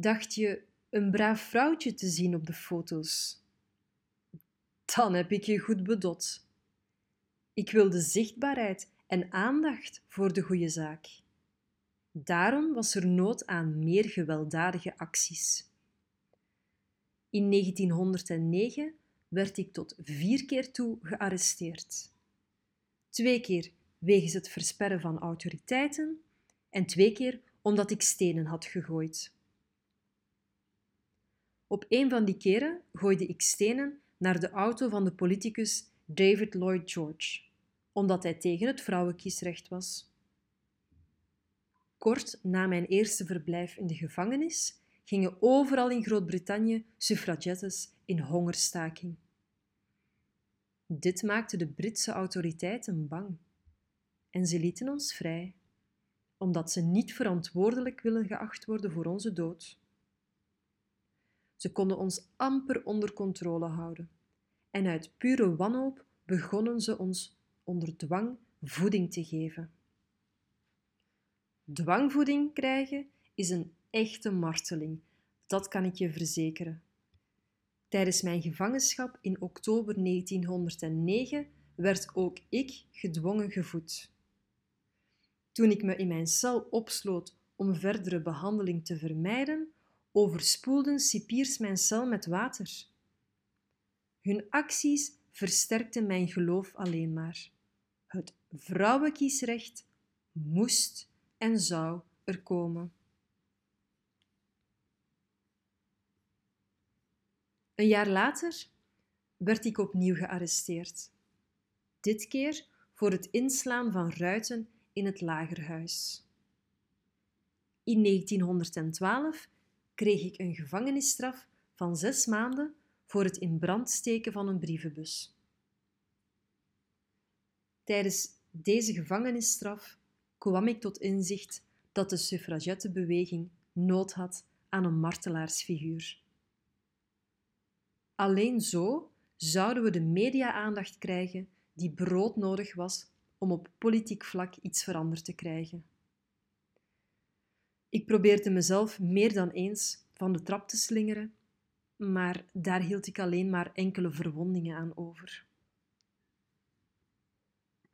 Dacht je een braaf vrouwtje te zien op de foto's? Dan heb ik je goed bedot. Ik wilde zichtbaarheid en aandacht voor de goede zaak. Daarom was er nood aan meer gewelddadige acties. In 1909 werd ik tot 4 keer toe gearresteerd. 2 keer wegens het versperren van autoriteiten en 2 keer omdat ik stenen had gegooid. Op een van die keren gooide ik stenen naar de auto van de politicus David Lloyd George, omdat hij tegen het vrouwenkiesrecht was. Kort na mijn eerste verblijf in de gevangenis gingen overal in Groot-Brittannië suffragettes in hongerstaking. Dit maakte de Britse autoriteiten bang en ze lieten ons vrij, omdat ze niet verantwoordelijk willen geacht worden voor onze dood. Ze konden ons amper onder controle houden en uit pure wanhoop begonnen ze ons onder dwang voeding te geven. Dwangvoeding krijgen is een echte marteling, dat kan ik je verzekeren. Tijdens mijn gevangenschap in oktober 1909 werd ook ik gedwongen gevoed. Toen ik me in mijn cel opsloot om verdere behandeling te vermijden, overspoelden cipiers mijn cel met water. Hun acties versterkten mijn geloof alleen maar. Het vrouwenkiesrecht moest en zou er komen. Een jaar later werd ik opnieuw gearresteerd. Dit keer voor het inslaan van ruiten in het lagerhuis. In 1912 kreeg ik een gevangenisstraf van 6 maanden voor het in brand steken van een brievenbus. Tijdens deze gevangenisstraf kwam ik tot inzicht dat de suffragettebeweging nood had aan een martelaarsfiguur. Alleen zo zouden we de media-aandacht krijgen die broodnodig was om op politiek vlak iets veranderd te krijgen. Ik probeerde mezelf meer dan eens van de trap te slingeren, maar daar hield ik alleen maar enkele verwondingen aan over.